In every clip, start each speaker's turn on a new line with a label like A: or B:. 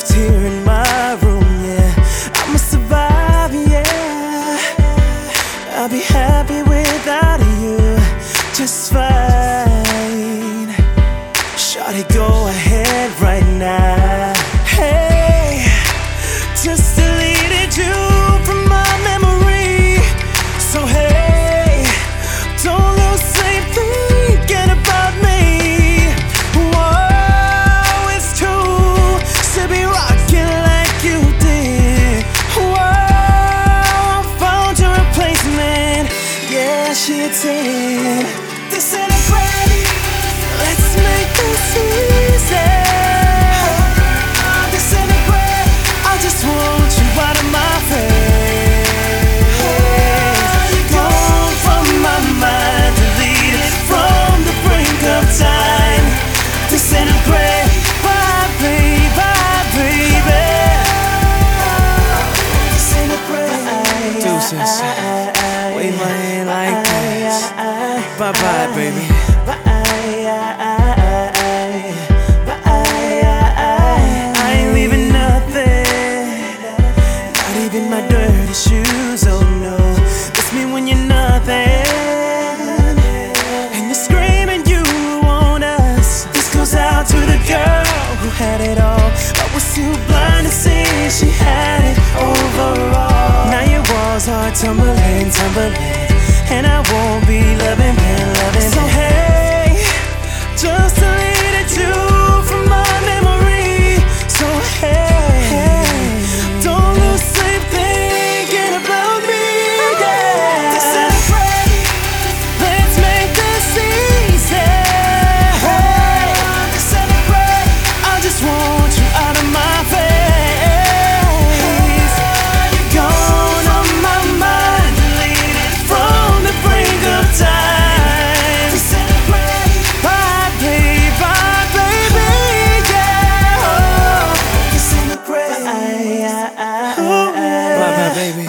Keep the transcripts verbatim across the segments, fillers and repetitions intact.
A: just here in my room, yeah. I'ma survive, yeah. I'll be happy without you, just fine. Shawty, go ahead right now. Hey, just deleted you from my memory. So hey, don't lose sleep thinking about me. Whoa, it's true to be rocking like you did. Whoa, I found your replacement. Yeah, she a ten. Disintegrate. Let's make this easy. Disintegrate. I just want you out of my face. Gone from my mind, deleted from the brink of time. Disintegrate. Bye, baby, bye, baby. Disintegrate.
B: Deuces, wave my hand like this. Bye bye, baby. I ain't leaving nothing, not even my dirty shoes. Oh no, miss me when you're nothing, and you're screaming you want us. This goes out to the girl who had it all, but was too blind to see she had it overall. Now your walls are tumbling, tumbling, and I won't be loving and loving. So hey, just deleted you from my memory. So hey, don't lose sleep thinking about me. Yeah. Disintegrate. Let's make this easy. Hey, disintegrate. I just want you out of my face. Gone on my mind, deleted from the brink of time. Disintegrate. Bye, baby, bye, baby, yeah. Oh, disintegrate. Ooh, yeah. Bye, bye, baby.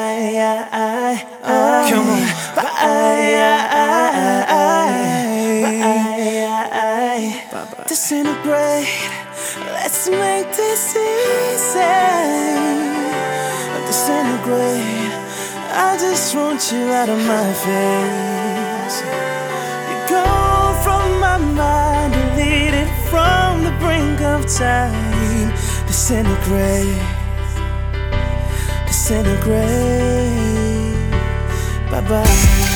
B: Come on. Disintegrate. Let's make this easy. Disintegrate. I just want you out of my face. You're gone from my mind, deleted from the brink of time. Disintegrate. Disintegrate. Bye bye.